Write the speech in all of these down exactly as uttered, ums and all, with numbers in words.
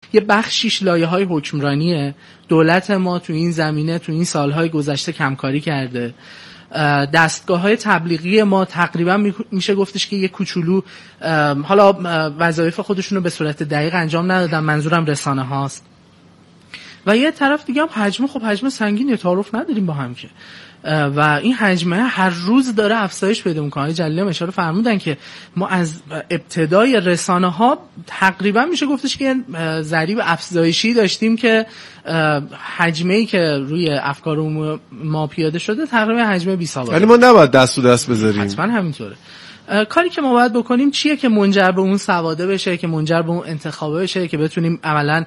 یه بخشیش لایه‌های حکمرانیه. دولت ما تو این زمینه تو این سالهای گذشته کمکاری کرده. دستگاه‌های تبلیغی ما تقریبا میشه گفتش که یه کوچولو حالا وظایف خودشون رو به صورت دقیق انجام ندادن، منظورم رسانه هاست. و یه طرف دیگه هم حجم، خب حجم سنگین، تعارف نداریم با هم که، و این حجمه هر روز داره افزایش پیدا میکنه. آقای جلیلی هم اشاره فرمودن که ما از ابتدای رسانه ها تقریبا میشه گفتش که ضریب افزایشی داشتیم که حجمه‌ای که روی افکار ما پیاده شده تقریبا حجم بی‌سابقه. ولی ما نباید دست تو دست بذاریم. حتما همینطوره. کاری که ما باید بکنیم چیه که منجر به اون سواده بشه، که منجر به اون انتخابه بشه، که بتونیم عملاً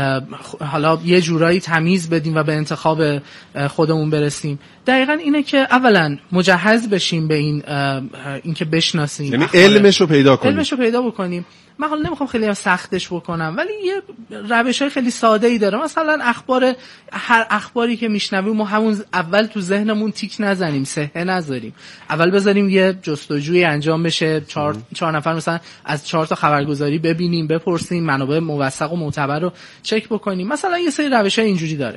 حالا یه جورایی تمیز بدیم و به انتخاب خودمون برسیم. دقیقاً اینه که اولاً مجهز بشیم به این اینکه بشناسیم، یعنی علمش رو پیدا کنیم. علمش رو پیدا بکنیم. من حالا نمیخوام خیلی هم سختش بکنم، ولی یه روش‌های خیلی ساده‌ای داره. مثلا اخبار، هر اخباری که میشنویم ما همون اول تو ذهنمون تیک نزنیم، صحه نذاریم. اول بذاریم یه جستجوی انجام بشه، چهار چهار نفر مثلا از چهار تا خبرگزاری ببینیم، بپرسیم، منابع موثق و معتبر رو چک بکنیم. مثلا یه سری روش‌های اینجوری داره.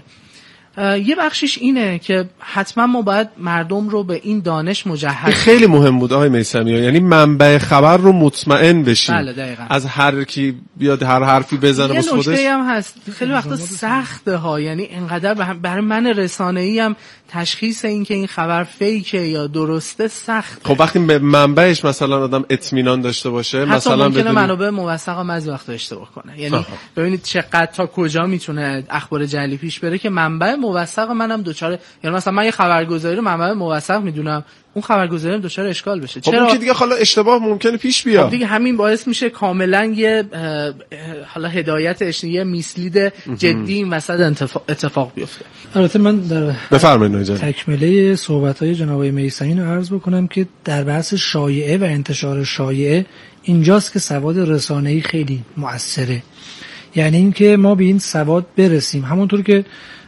یه بخشش اینه که حتما ما باید مردم رو به این دانش مجهز. خیلی مهم بود آقای میثمی، یعنی منبع خبر رو مطمئن بشیم. بله دقیقاً. از هر کی بیاد هر حرفی بزنه واسه خودش. یه نکته هم هست خیلی وقتا سخته ها، یعنی اینقدر برای من رسانه‌ای هم تشخیص این که این خبر فیکه یا درسته سخت. خب وقتی به منبعش مثلا آدم اطمینان داشته باشه، مثلا ممکنه منابع موثق هم از وقت اشتباه کنه. یعنی آه. ببینید چقدر تا کجا میتونه اخبار جعلی پیش بره که منبع موثق منم دوچاره، یعنی مثلا من یه خبرگزاری رو منبع موثق میدونم، اون خبرگزاری هم دچار اشکال بشه. چرا؟ خب اون که دیگه حالا اشتباه ممکنه پیش بیاد. خب دیگه همین باعث میشه کاملا یه حالا هدایت اشتباهی میسلید جدی این وسط اتفاق بیفته. البته من در بفرمایید تکمله صحبت‌های جناب آقای میثمی رو عرض بکنم که در بحث شایعه و انتشار شایعه اینجاست که سواد رسانه‌ای خیلی مؤثره. یعنی اینکه ما به این سواد برسیم، همونطور که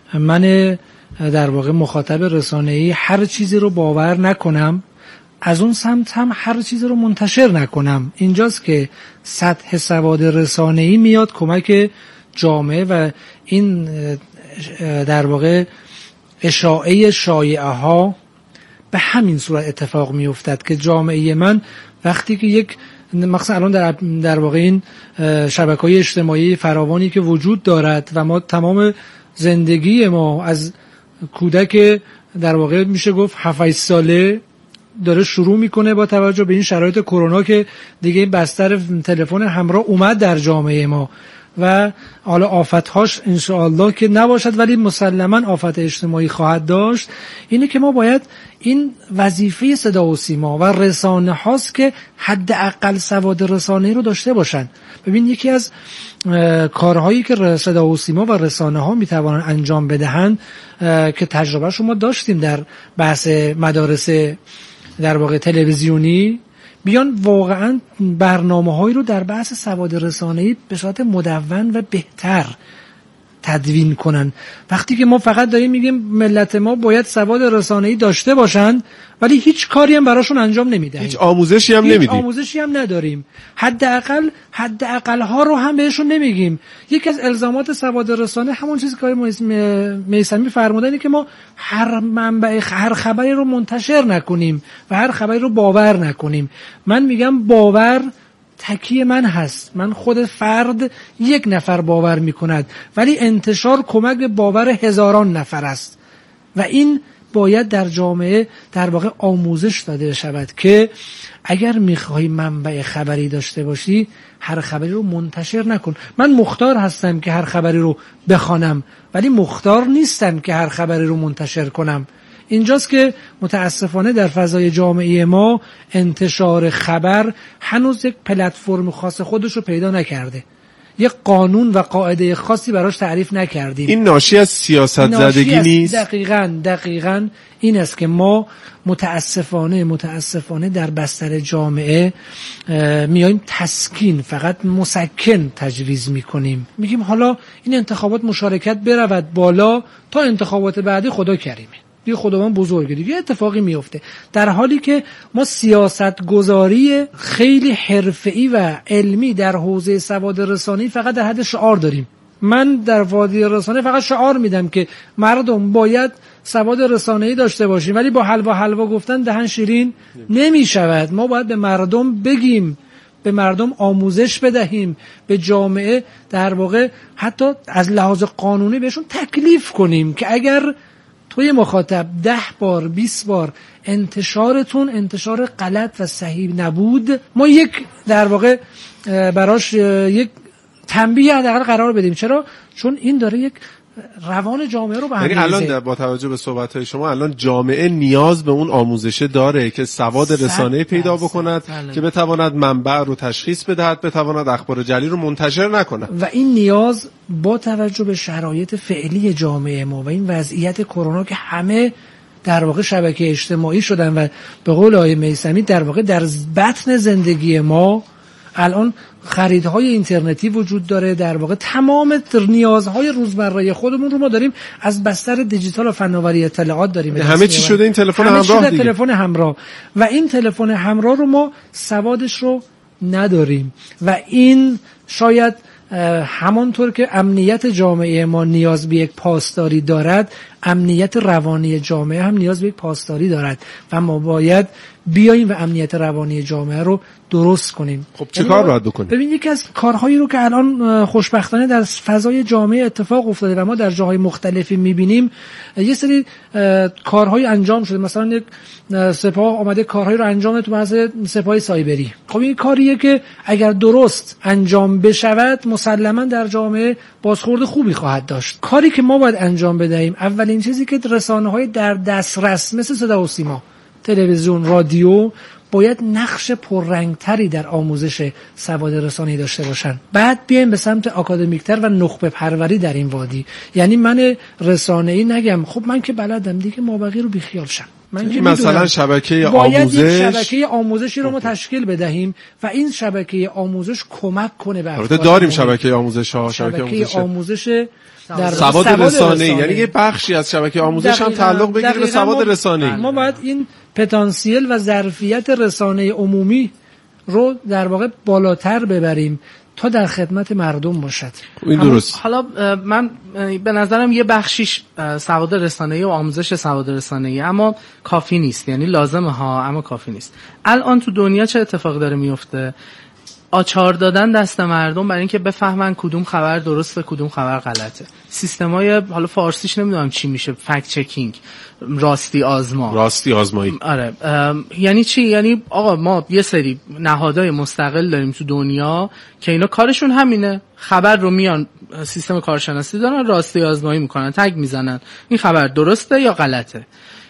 من در واقع مخاطب رسانه‌ای هر چیزی رو باور نکنم، از اون سمت هم هر چیزی رو منتشر نکنم. اینجاست که سطح سواد رسانه‌ای میاد کمک جامعه و این در واقع اشاعه شایعه ها به همین صورت اتفاق میافتد که جامعه من وقتی که یک مثلا الان در در واقع این شبکه‌های اجتماعی فراوانی که وجود دارد و ما تمام زندگی ما از کودک در واقع میشه گفت هفت ساله داره شروع میکنه با توجه به این شرایط کرونا که دیگه بستر تلفن همراه اومد در جامعه ما و حالا آفتهاش انشاءالله که نباشد ولی مسلما آفت اجتماعی خواهد داشت. اینه که ما باید این وظیفه صدا و سیما و رسانه هاست که حداقل سواد رسانه‌ای رو داشته باشن. ببین یکی از کارهایی که صدا و سیما و رسانه ها میتوانن انجام بدهند که تجربه شما داشتیم در بحث مدارس در واقع تلویزیونی، بیان واقعا برنامه‌هایی رو در بحث سواد رسانه‌ای به صورت مدون و بهتر تدوین کنن. وقتی که ما فقط داریم میگیم ملت ما باید سواد رسانه‌ای داشته باشند ولی هیچ کاری هم براشون انجام نمیدیم، هیچ آموزشی هم نمیدیم، هیچ آموزشی هم نداریم، حداقل حداقل ها رو هم بهشون نمیگیم. یکی از الزامات سواد رسانه همون چیزی که میثمی فرمودن که ما هر منبع هر خبری رو منتشر نکنیم و هر خبری رو باور نکنیم. من میگم باور تکیه من هست، من خود فرد یک نفر باور میکند ولی انتشار کمک به باور هزاران نفر است و این باید در جامعه در واقع آموزش داده شود که اگر میخوای منبع خبری داشته باشی هر خبری رو منتشر نکن. من مختار هستم که هر خبری رو بخوانم ولی مختار نیستم که هر خبری رو منتشر کنم. اینجاست که متاسفانه در فضای جامعه ما انتشار خبر هنوز یک پلتفرم خاص خودش رو پیدا نکرده، یک قانون و قاعده خاصی براش تعریف نکردیم. این ناشی از سیاست زدگی نیست؟ دقیقاً دقیقاً این است که ما متاسفانه متاسفانه در بستر جامعه میایم تسکین، فقط مسکن تجویز میکنیم، میگیم حالا این انتخابات مشارکت برود بالا تا انتخابات بعدی خدا کریمه، دیگه خداوند بزرگه، دیگه اتفاقی میفته، در حالی که ما سیاست گذاری خیلی حرفه‌ای و علمی در حوزه سواد رسانه‌ای فقط در حد شعار داریم. من در وادی رسانه فقط شعار میدم که مردم باید سواد رسانه‌ای داشته باشیم، ولی با حلوا حلوا گفتن دهن شیرین نمیشود. ما باید به مردم بگیم، به مردم آموزش بدهیم، به جامعه در واقع حتی از لحاظ قانونی بهشون تکلیف کنیم که اگر توی مخاطب ده بار بیست بار انتشارتون انتشار غلط و صحیح نبود، ما یک در واقع براش یک تنبیه حداقل قرار بدیم. چرا؟ چون این داره یک روان جامعه رو به هم یعنی الان با توجه به صحبت‌های شما الان جامعه نیاز به اون آموزشه داره که سواد رسانه‌ای پیدا بکند بله. که بتواند منبع رو تشخیص بدهد، بتواند اخبار جعلی رو منتشر نکند. و این نیاز با توجه به شرایط فعلی جامعه ما و این وضعیت کرونا که همه در واقع شبکه اجتماعی شدن و به قول آقای میثمی در واقع در بطن زندگی ما الان خریدهای اینترنتی وجود داره، در واقع تمام نیازهای روزمره خودمون رو ما داریم از بستر دیجیتال و فناوری اطلاعات داریم. همه چی شده این تلفن همراه دیگه. تلفن همراه و این تلفن همراه رو ما سوادش رو نداریم و این شاید همانطور که امنیت جامعه ما نیاز به یک پاسداری دارد، امنیت روانی جامعه هم نیاز به یک پاسداری دارد و ما باید بیاییم و امنیت روانی جامعه رو درست کنیم. خب چه کار باید بکنیم؟ ببین یکی از کارهایی رو که الان خوشبختانه در فضای جامعه اتفاق افتاده و ما در جاهای مختلفی میبینیم، یه سری کارهای انجام شده. مثلا یک سپاه آمده کارهایی رو انجام تو بحث سپاه سایبری. خب این کاریه که اگر درست انجام بشود مسلما در جامعه بازخورد خوبی خواهد داشت. کاری که ما باید انجام بدهیم، اولین چیزی که رسانه‌های در دسترس مثل صدا و سیما، تلویزیون، رادیو باید نقش پررنگتری در آموزش سواد رسانه‌ای داشته باشن. بعد بیایم به سمت آکادمیکتر و نخبه پروری در این وادی. یعنی من رسانه‌ای نگم خب من که بلدم دیگه مابقی رو بیخیال شم. من که مثلا شبکه باید آموزش باید یک شبکه آموزشی رو ما تشکیل بدهیم و این شبکه آموزش کمک کنه به البته داریم شبکه آموزش ها، شبکه آموزش, آموزش در سواد رسانه‌ای، یعنی یه بخشی از شبکه آموزش هم تعلق بگیره به سواد رسانه‌ای. ما باید این پتانسیل و ظرفیت رسانه عمومی رو در واقع بالاتر ببریم تا در خدمت مردم باشد. این درست. حالا من به نظرم یه بخشیش سواد رسانه‌ای و آموزش سواد رسانه‌ای، اما کافی نیست. یعنی لازمه ها اما کافی نیست. الان تو دنیا چه اتفاقی داره میفته؟ آچار دادن دست مردم برای اینکه بفهمن کدوم خبر درسته کدوم خبر غلطه. سیستمای حالا فارسیش نمیدونم چی میشه، فکت چکینگ، راستی آزما راستی آزمایی. آره یعنی چی؟ یعنی آقا ما یه سری نهادهای مستقل داریم تو دنیا که اینا کارشون همینه، خبر رو میان سیستم کارشناسی دارن، راستی آزمایی میکنن، تگ میزنن این خبر درسته یا غلطه.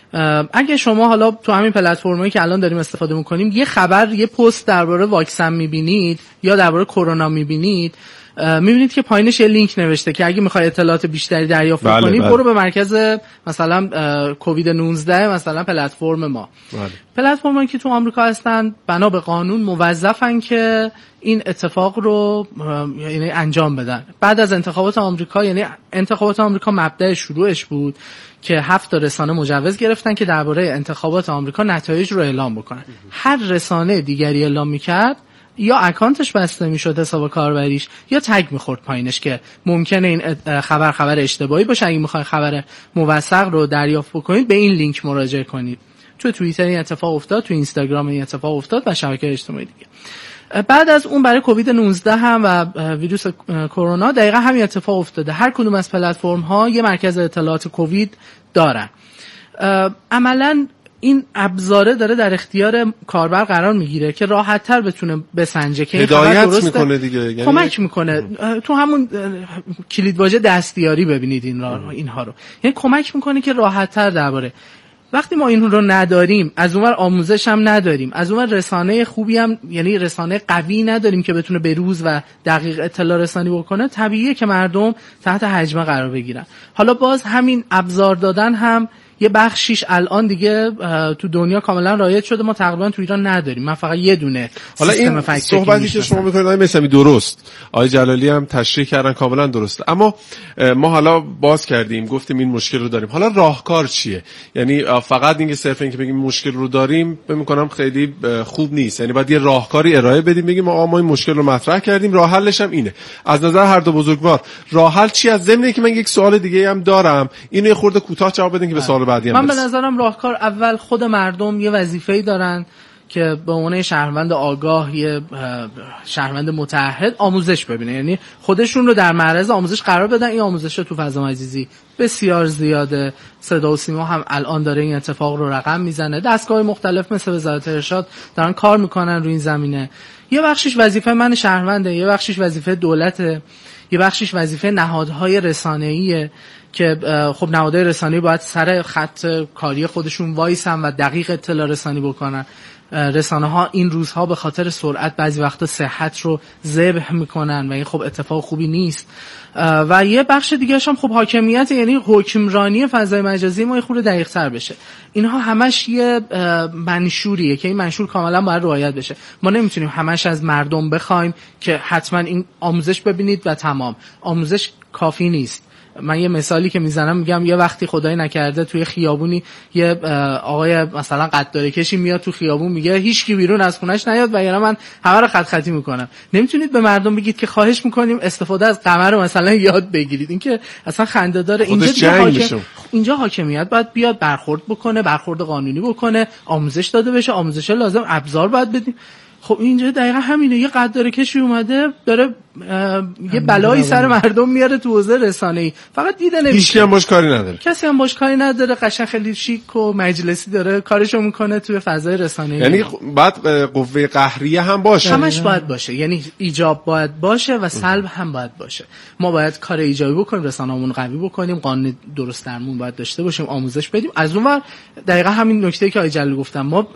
اگه شما حالا تو همین پلتفرمایی که الان داریم استفاده میکنیم یه خبر، یه پست درباره واکسن میبینید یا درباره کرونا میبینید، میبینید که پایینش یه لینک نوشته که اگه میخوای اطلاعات بیشتری دریافت بله کنی بله. برو به مرکز مثلا کووید نوزده مثلا پلتفرم ما. بله. پلتفرمایی که تو آمریکا هستن بنا به قانون موظفن که این اتفاق رو یعنی انجام بدن. بعد از انتخابات آمریکا، یعنی انتخابات آمریکا مبدأ شروعش بود که هفت تا رسانه مجوز گرفتن که درباره انتخابات آمریکا نتایج رو اعلام بکنن. هر رسانه دیگری اعلام میکرد یا اکانتش بسته میشد حساب کاربریش یا تگ میخورد پایینش که ممکنه این خبر خبر اشتباهی باشه، اگه میخواید خبر موثق رو دریافت بکنید به این لینک مراجعه کنید. تو توییتر این اتفاق افتاد، تو اینستاگرام این اتفاق افتاد و شبکه اجتماعی دیگه. بعد از اون برای کووید نوزده هم و ویروس کرونا دقیقا همین اتفاق افتاده. هر کدوم از پلتفرم ها یه مرکز اطلاعات کووید دارن. عملاً این ابزاره داره در اختیار کاربر قرار میگیره که راحت تر بتونه بسنجه که این خبر درسته، میکنه دیگه، یعنی کمک میکنه. تو همون کلیدواژه دستیاری ببینید این را اینها رو، یعنی کمک میکنه که راحت تر درباره. وقتی ما این رو نداریم، از اونور آموزش هم نداریم، از اونور رسانه خوبی هم یعنی رسانه قوی نداریم که بتونه به روز و دقیق اطلاع رسانی بکنه، طبیعیه که مردم تحت هجمه قرار بگیرن. حالا باز همین ابزار دادن هم یه بخشیش الان دیگه تو دنیا کاملا رایج شده، ما تقریبا تو ایران نداریم. من فقط یه دونه حالا این صحبتی که شما میکنید آقای میثمی درست، آقای جلالی هم تشریح کردن کاملا درسته، اما ما حالا باز کردیم گفتیم این مشکل رو داریم. حالا راهکار چیه؟ یعنی فقط اینکه صرف اینکه بگیم مشکل رو داریم فکر می‌کنم خیلی خوب نیست. یعنی باید یه راهکاری ارائه بدیم، بگیم آقا ما این مشکل رو مطرح کردیم، راه حلش هم اینه. از نظر هر دو بزرگوار راه حل چی از ضمن که من یک سوال دیگه هم دارم، اینو یه خورده کوتاه جواب بدین که به سوال بعدی هم من به نظرم راهکار اول خود مردم یه وظیفه‌ای دارن که به عنوان شهروند آگاه، یه شهروند متعهد آموزش ببینه، یعنی خودشون رو در معرض آموزش قرار بدن. این آموزش رو تو فضا مجازی بسیار زیاده، صدا و سیما هم الان داره این اتفاق رو رقم میزنه، دستگاه مختلف مثل وزارت ارشاد دارن کار میکنن روی این زمینه. یه بخشش وظیفه من شهرونده، یه بخشش وظیفه دولته، یه بخشش وظیفه نهادهای رسانه‌ایه که خب نهادهای رسانه‌ای باید سر خط کاری خودشون وایسن و دقیق اطلاع رسانی بکنن. رسانه ها این روزها به خاطر سرعت بعضی وقتا صحت رو ذبح میکنن و این خب اتفاق خوبی نیست. و یه بخش دیگه هم خب حاکمیت، یعنی حکمرانی فضای مجازی ما یه خورده دقیق تر بشه. اینها همش یه منشوریه که این منشور کاملا باید رعایت بشه. ما نمیتونیم همش از مردم بخوایم که حتما این آموزش ببینید و تمام. آموزش کافی نیست. من یه مثالی که میزنم میگم یه وقتی خدای نکرده توی خیابونی یه آقای مثلا قطاره کشی میاد تو خیابون میگه هیچ کی بیرون از خونش نیاد و یعنی من همه رو خط خطی میکنم. نمیتونید به مردم بگید که خواهش میکنیم استفاده از قمر رو مثلا یاد بگیرید. این که اصلا خنده داره. اینجا حاکم... اینجا حاکمیت باید بیاد برخورد بکنه، برخورد قانونی بکنه، آموزش داده بشه، آموزش لازم، ابزار باید بدیم. خب اینجا دقیقا همینه. یه قدر کشی اومده داره یه بلایی سر مردم میاره تو حوزه رسانه‌ای، فقط دیده نمیشه. هیچ کی هم باش کاری نداره. کسی هم باش کاری نداره. قشنگ خیلی شیک و مجلسی داره کارشو میکنه توی فضای رسانه‌ای. یعنی بعد قوه قهریه هم باشه. همش باید باشه. یعنی ایجاب باید باشه و سلب هم باید باشه. ما باید کار ایجابی بکنیم، رسانه‌مون قوی بکنیم، قانون درست درمون باید داشته باشیم، آموزش بدیم. از اونور دقیقاً همین نکته‌ای که آقای جلالی گفتم، ما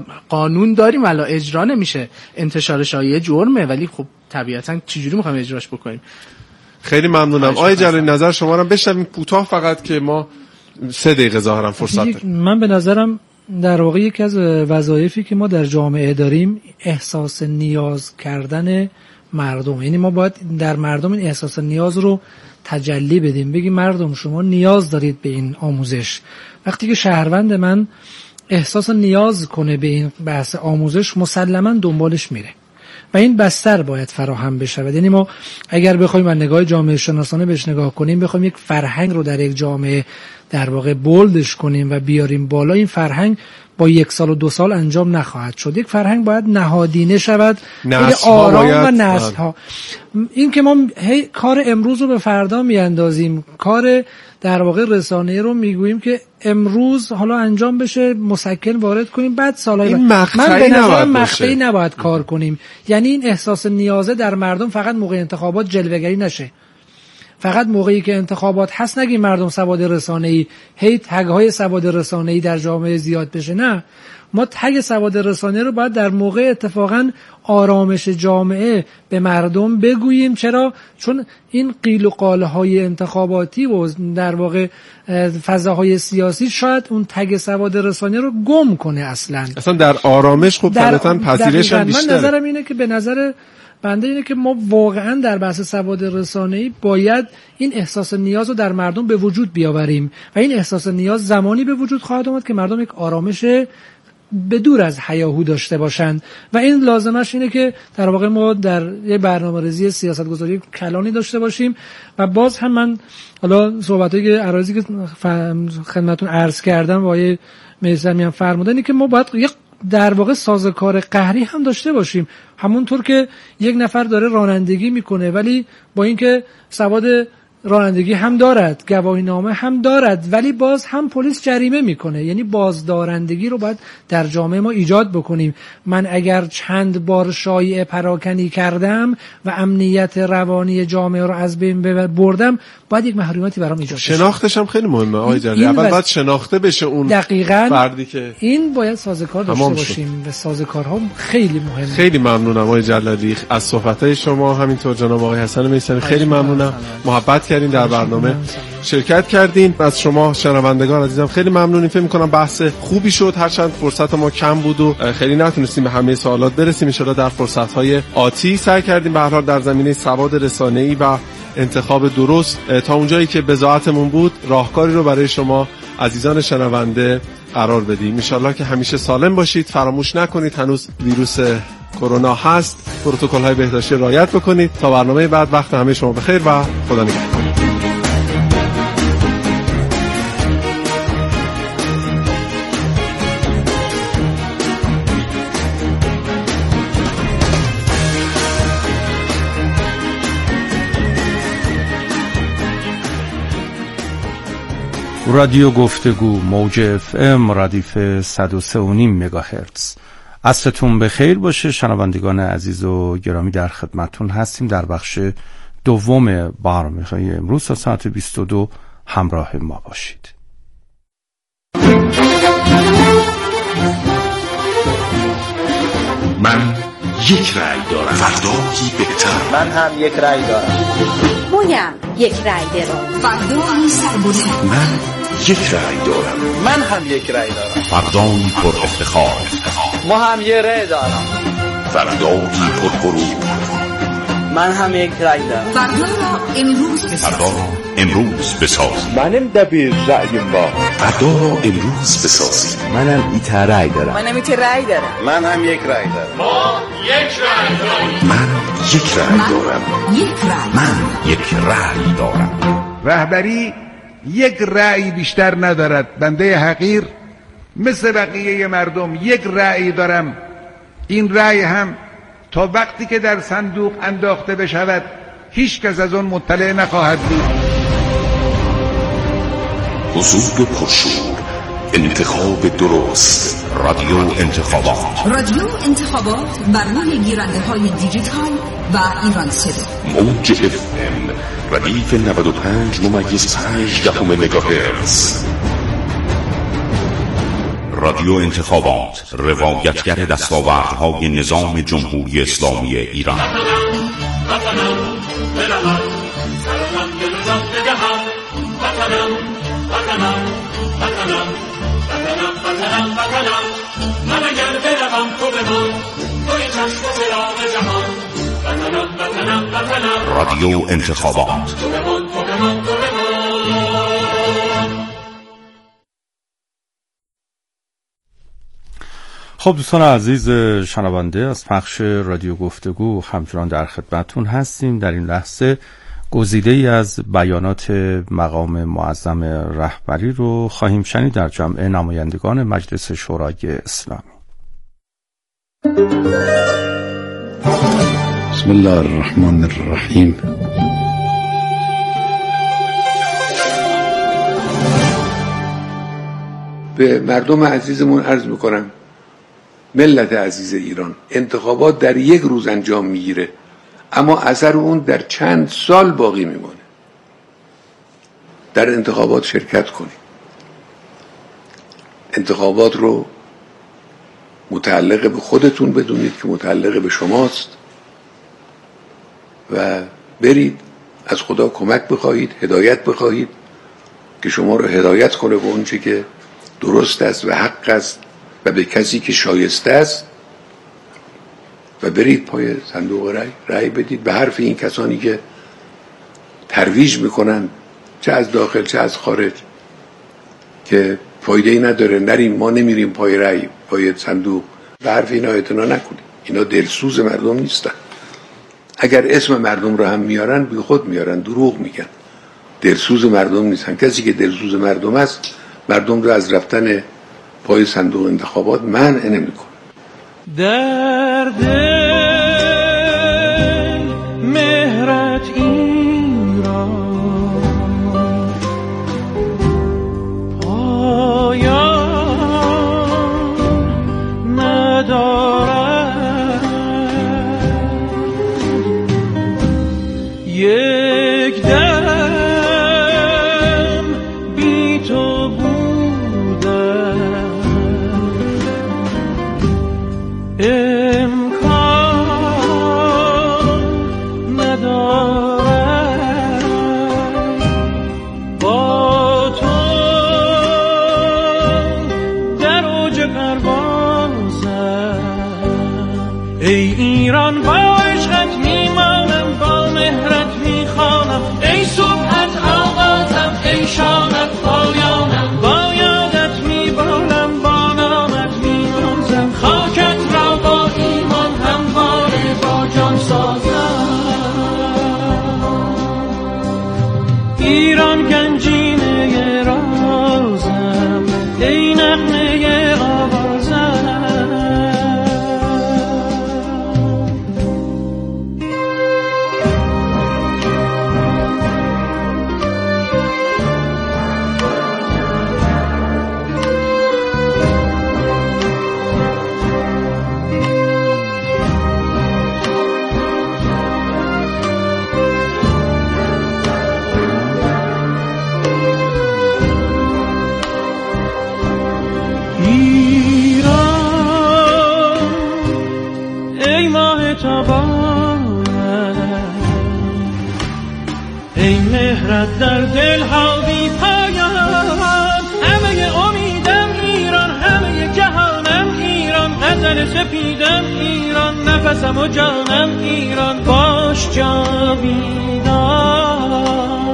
قانون داریم ولی اجرا نمیشه. انتشار شایعه جرمه ولی خب طبیعتاً چجوری می‌خوایم اجراش بکنیم؟ خیلی ممنونم. آقای جلالی نظر شما رو بشنویم کوتاه، فقط که ما سه دقیقه ظاهرا فرصت داریم. من به نظرم در واقع یکی از وظایفی که ما در جامعه داریم احساس نیاز کردن مردم، یعنی ما باید در مردم این احساس نیاز رو تجلی بدیم، بگیم مردم شما نیاز دارید به این آموزش. وقتی که شهروند من احساس نیاز کنه به این بحث آموزش، مسلماً دنبالش میره و این بستر باید فراهم بشه. یعنی ما اگر بخوایم از نگاه جامعه شناسانه بهش نگاه کنیم، بخوایم یک فرهنگ رو در یک جامعه در واقع بولدش کنیم و بیاریم بالا، این فرهنگ با یک سال و دو سال انجام نخواهد شد. یک فرهنگ باید نهادینه شود، آرام و نسل ها. این که ما هی کار امروز رو به فردا میاندازیم، کار در واقع رسانه رو میگوییم که امروز حالا انجام بشه، مسکن وارد کنیم، بعد سالهای من به نظرم مقطعی نباید کار کنیم. یعنی این احساس نیازه در مردم فقط موقع انتخابات جلوه‌گری نشه، فقط موقعی که انتخابات هست نگیم مردم سواد رسانه‌ای، هی تگ‌های سواد رسانه‌ای در جامعه زیاد بشه. نه، ما تگ سواد رسانه رو باید در موقع اتفاقا آرامش جامعه به مردم بگوییم. چرا؟ چون این قیل و قال‌های انتخاباتی و در واقع فضاهای سیاسی شاید اون تگ سواد رسانه رو گم کنه. اصلا اصلا در آرامش خب طبعاً پذیرش هم بیشتره. من نظرم اینه که به نظر بنده اینه که ما واقعا در بحث سواد رسانه‌ای باید این احساس نیاز رو در مردم به وجود بیاوریم و این احساس نیاز زمانی به وجود خواهد آمد که مردم یک آرامش به دور از هیاهو داشته باشند و این لازمش اینه که در واقع ما در یه برنامه‌ریزی سیاستگذاری کلانی داشته باشیم. و باز هم من حالا صحبتایی که عرضی که خدمتتون عرض کردم با آقای میثمی هم فرمودن که ما باید یک در واقع سازوکار قهری هم داشته باشیم، همونطور که یک نفر داره رانندگی میکنه ولی با اینکه سواد رانندگی هم دارد، گواهینامه هم دارد، ولی باز هم پلیس جریمه میکنه. یعنی بازدارندگی رو باید در جامعه ما ایجاد بکنیم. من اگر چند بار شایعه پراکنی کردم و امنیت روانی جامعه رو از بین بردم، باید یک محرومیتی برام ایجاد بشه. شناختش هم خیلی مهمه آقای جلالی. اول باید شناخته بشه اون دقیقاً فردی که این باید سازوکار داشته باشیم و سازوکارها خیلی مهمه. خیلی ممنونم آقای جلالی از صحبت‌های شما، همینطور جناب آقای حسن میثمی خیلی ممنونم. محبت کردین در برنامه شرکت کردین. از شما شنوندگان عزیزم خیلی ممنونیم. فکر می‌کنم بحث خوبی شد، هرچند فرصت ما کم بود و خیلی نتونستیم به همه سوالات برسیم. ان شاءالله در فرصت‌های آتی سعی کردیم به هر حال در زمینه سواد رسانه‌ای و انتخاب درست تا اونجایی که بضاعتمون بود راهکاری رو برای شما عزیزان شنونده قرار بدیم. ان شاءالله که همیشه سالم باشید. فراموش نکنید هنوز ویروس کرونا هست. پروتکل‌های بهداشتی رعایت بکنید. تا برنامه بعد وقت همه شما بخیر و خدا نگهدار. رادیو گفتگو موج اف ام ردیف صد و سه و نیم مگاهرتز. عصرتون بخیر باشه شنوندگان عزیز و گرامی. در خدمتتون هستیم در بخش دوم برنامه‌های امروز تا ساعت بیست و دو همراه ما باشید. من یک رأی دارم، فردایی بهتر. من هم یک رأی دارم. مویم یک رأی دارم. فردایی سربلند. من یک رأی دارم. من هم یک رأی دارم. فردایی پر افتخار. ما هم یک رأی دارم. فردایی پر غرور. من هم یک رأی دارم. فردا را امروز بساز. فردا را امروز بساز. منم دبیر رأیم با. فردا را امروز بسازی. منم ایت رأی دارم. منم ایت رأی دارم. من هم یک رأی دارم. ما یک رأی داریم. من یک رأی دارم. یک رأی. من یک رأی دارم. رهبری یک رأی بیشتر ندارد. بنده حقیر مثل بقیه مردم یک رأی دارم. این رأی هم تا وقتی که در صندوق انداخته بشود هیچ کس از اون مطلع نخواهد بود. حضور پرشور، انتخاب درست، رادیو انتخابات. رادیو انتخابات بر روی گیرنده های دیجیتال و ایران صدا. موج اف ام ردیف نود و پنج ممیز پنج دهم مگاهرتز. رادیو انتخابات، روایتگر دستاوردهای نظام جمهوری اسلامی ایران. رادیو انتخابات. خب دوستان عزیز شنونده، از پخش رادیو گفتگو همچنان در خدمتتون هستیم. در این لحظه گزیده ای از بیانات مقام معظم رهبری رو خواهیم شنید در جمع نمایندگان مجلس شورای اسلامی. بسم الله الرحمن الرحیم. به مردم عزیزمون عرض میکنم، ملت عزیز ایران، انتخابات در یک روز انجام میگیره اما اثر اون در چند سال باقی میمونه. در انتخابات شرکت کنید. انتخابات رو متعلق به خودتون بدونید که متعلق به شماست و برید از خدا کمک بخواهید، هدایت بخواهید که شما رو هدایت کنه به اون چه که درست است و حق است و به کسی که شایسته است و برید پای صندوق رای رای بدید به حرف این کسانی که ترویج میکنن چه از داخل چه از خارج که فایده ای نداره، نریم، ما نمیریم پای رای پای صندوق. به حرف اینا اعتنا نکنید. اینا دلسوز مردم نیستن. اگر اسم مردم رو هم میارن بی خود میارن، دروغ میگن. دلسوز مردم نیستن. کسی که دلسوز مردم است مردم رو از رفتن پای صندوق انتخابات منع نمیکنه. در دل مهرت ایران پایان ندارد، یک دم بی تو بودن امکان ایران گنجینه رازم، ای نغمه آوازم. ای مهرت در دل ها بی پایان، همه امیدم ایران، همه جهانم ایران، غزل سپیدم ایران، نفسم و جانم ایران، باش جاویدان.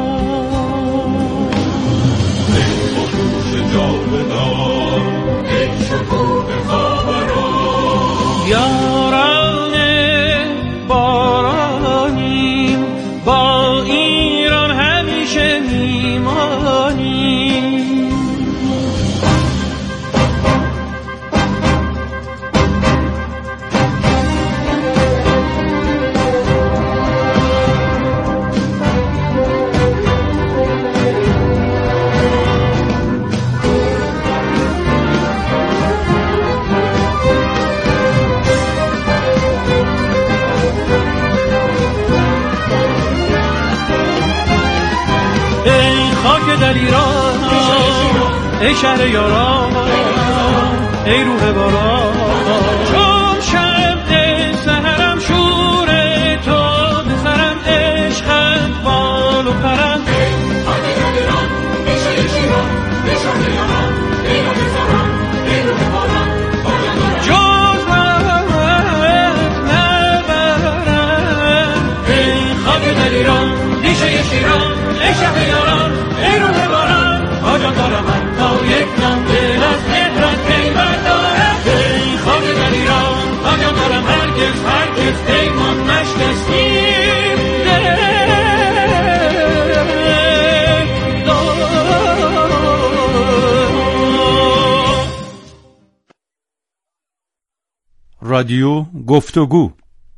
ای خروش جاودان، ای شکوه خاوران، یاران بارانیم، با ایران همیشه میمانیم. در ایران ای شهر یاران، ای روح باران، چون شمع سحرم شور تو به سرم، عشقت بال و پرم. ای خاک در ایران ای شهر شیران، ای شهر یاران، ای روح باران، ای روح باران، جز رحمت نبرم. ای خاک در ایران ای شهر شیران، ای شهر یاران، ای روح باران، آجان دارم من تا یک نام دل از مهرت پیوند دارم. ای خاک در ایران آجان دارم هرگز هرگز پیمان نشکستیم دل رادیو گفتگو.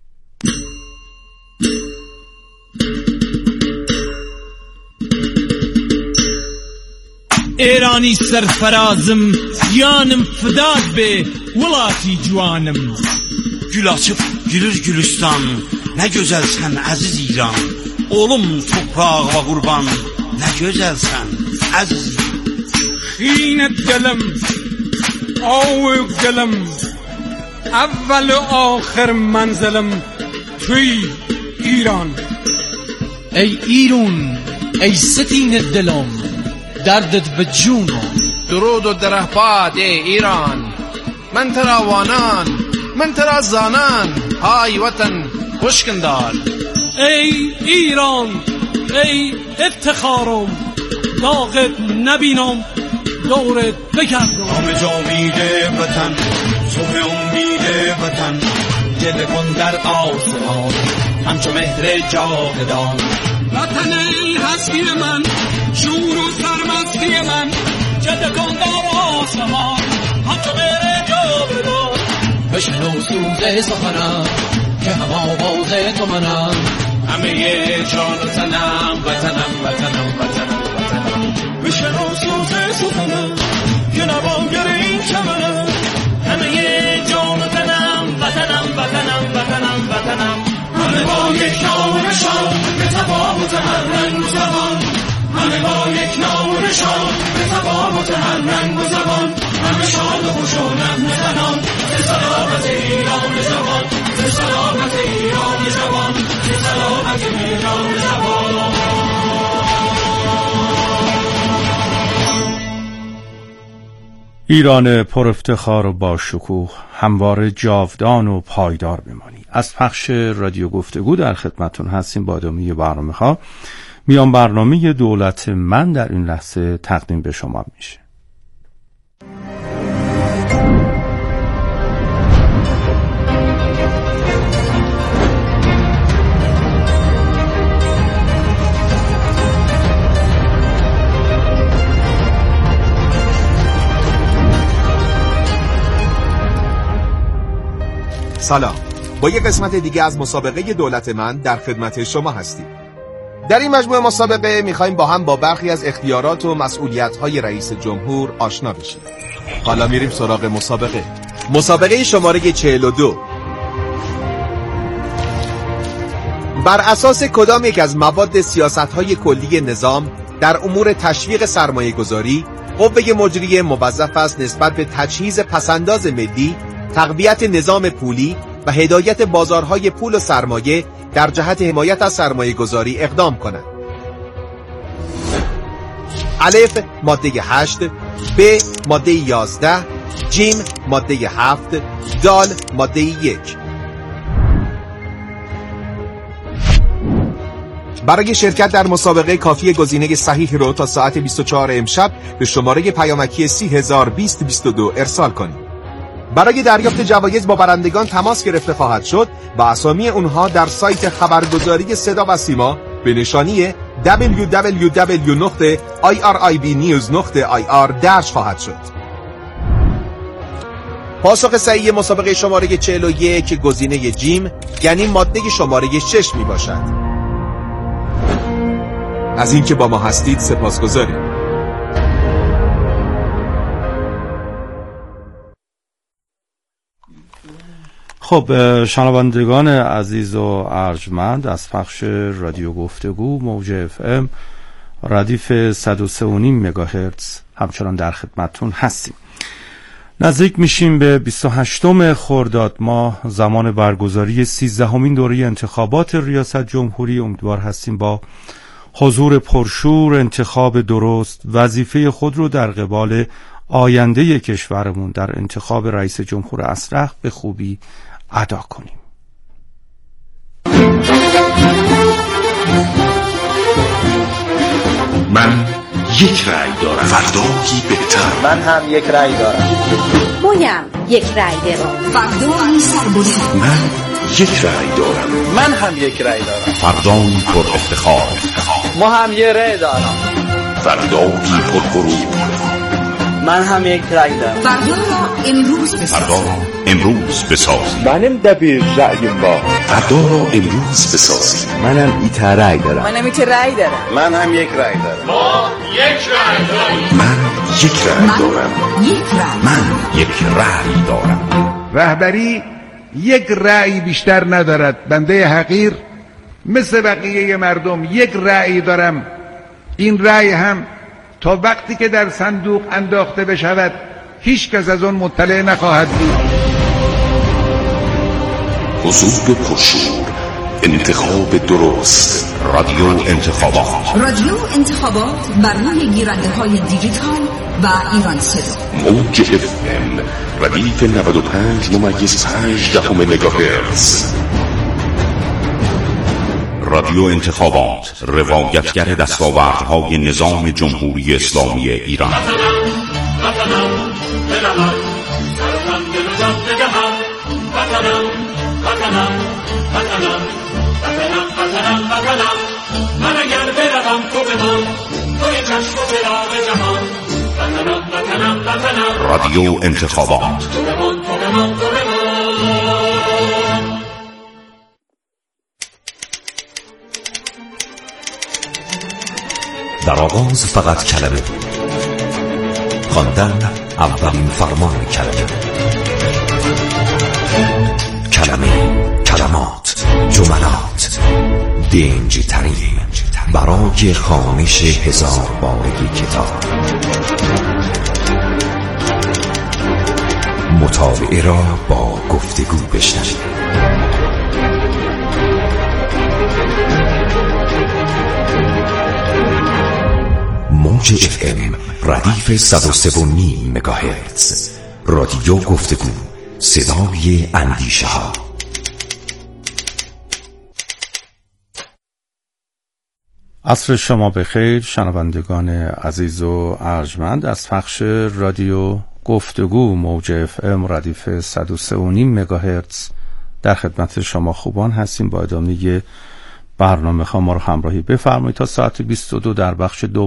ایرانی سرفرازم، yanım fidad be vulati juanım. Gül açıp gülür Gülistan, ne güzelsen aziz İran. Oğlum toprağa kurban, ne güzelsen aziz İran. Xinet dilim, avuk dilim, evvel و آخر منزلم توی ایران. ای ایرون، ای ستین دلم، دردت به جونم. درود و درهباد ای ایران، من ترا وانان، من ترا زانان، های وطن خوشگندار. ای ایران، ای افتخارم، داغت نبینم، دورت بگردم. همه جا میده وطن، صبح امید وطن، جلوه کن در آسمان، همچو مهر جاودان. وطن ای هستی من، شور و سرمستی من، جلوه کن در آسمان، همچو مهر جاودان. بشنو سوز سخنم که هم آواز تو منم، همه جان و تنم وطنم وطنم وطنم وطنم. بشنو سوز سخنم که نواگر این چمنم، همه جان و تنم وطنم وطنم وطنم وطنم. همه با یک نام و نشان، به تفاوت هر رنگ و زبان. همه با یک نام و نشان، به تفاوت هر رنگ و زبان. همه شاد و خوش و نغمه زنان، ز سلامت ایران جوان، ز سلامت ایران جوان، ز سلامت ایران جوان. ایران پر افتخار و با شکوه، همواره جاودان و پایدار بمانی. از پخش رادیو گفتگو در خدمتتون هستیم با ادامه برنامه‌ها. میان برنامه دولت من در این لحظه تقدیم به شما میشه. سلام، با یک قسمت دیگه از مسابقه دولت من در خدمت شما هستیم. در این مجموعه مسابقه میخوایم با هم با برخی از اختیارات و مسئولیت‌های رئیس جمهور آشنا بشیم. حالا میریم سراغ مسابقه. مسابقه شماره چهل و دو. بر اساس کدام یک از مواد سیاست‌های کلی نظام در امور تشویق سرمایه‌گذاری، قوه مجریه موظف است نسبت به تجهیز پسنداز ملی، تقویت نظام پولی و هدایت بازارهای پول و سرمایه در جهت حمایت از سرمایه‌گذاری اقدام کند؟ الف ماده هشت، ب ماده یازده، جیم ماده هفت، دال ماده یک. برای شرکت در مسابقه کافی گزینه صحیح رو تا ساعت بیست و چهار امشب به شماره پیامکی سی هزار بیست بیست و دو ارسال کنید. برای دریافت جوایز با برندگان تماس گرفته خواهد شد و اسامی اونها در سایت خبرگزاری صدا و سیما به نشانی دبلیو دبلیو دبلیو نقطه آی آر آی بی نیوز نقطه آی آر درج خواهد شد. پاسخ صحیح مسابقه شماره چهل و یک گزینه جیم یعنی ماده شماره شش می باشد. از اینکه با ما هستید سپاسگزاریم. خب شنوندگان عزیز و ارجمند، از پخش رادیو گفتگو موج اف ام ردیف صد و سه و نیم مگاهرتز همچنان در خدمتتون هستیم. نزدیک میشیم به بیست و هشتم خرداد ماه، زمان برگزاری سیزدهمین دوره انتخابات ریاست جمهوری. امیدوار هستیم با حضور پرشور، انتخاب درست، وظیفه خود رو در قبال آینده کشورمون در انتخاب رئیس جمهور اصلح به خوبی ادا کنیم. من یک رأی دارم، فردایی بهتر. من هم یک رأی دارم. مویم یک رأی دارم، فردایی سربلند. من یک رأی دارم. من هم یک رأی دارم. فردایی پر افتخار. ما هم یک رأی دارم. فردایی پر غرور. من هم یک رأی دارم. فردا را امروز بسازیم. فردا را امروز بسازیم. منم دبیر رأیم با. فردا را امروز بسازیم. منم ایت رأی دارم. منم ایت رأی دارم. من هم یک رأی دارم. ما یک رأی داریم. من یک رأی دارم. یک رأی. من یک رأی دارم. رهبری یک رأی بیشتر ندارد. بنده حقیر مثل بقیه مردم یک رأی دارم. این رأی هم تا وقتی که در صندوق انداخته بشود هیچ کس از اون مطلع نخواهد بود. حضور پرشور، انتخاب درست، رادیو انتخابات. رادیو انتخابات بر روی گیرنده های دیجیتال و ایران صدا. موج اف ام ردیف نود و پنج ممیز پنج دهم مگاهرتز. رادیو انتخابات، روایتگر دستاوردهای نظام جمهوری اسلامی ایران. من اگر بروم تو بمان، توی چشم و چراغ جهان. وطنم وطنم وطنم، رادیو انتخابات. تو بمان تو بمان تو بمان. در آغاز فقط کلمه بود، خواندن اولین فرمان کلمه. کلمه، کلمات، جملات، دنج ترین برای خوانش هزار بارگی کتاب. مطالعه را با گفتگو بشنوید. موج اف ام ردیف صد و سه و نیم مگاهرتز. رادیو گفتگو، صدای اندیشه ها. عصر شما بخیر شنوندگان عزیز و ارجمند، از پخش رادیو گفتگو موج اف ام ردیف صد و سه و نیم مگاهرتز در خدمت شما خوبان هستیم. با ادامه برنامه ها ما رو همراهی بفرمایید تا ساعت بیست و دو در بخش دو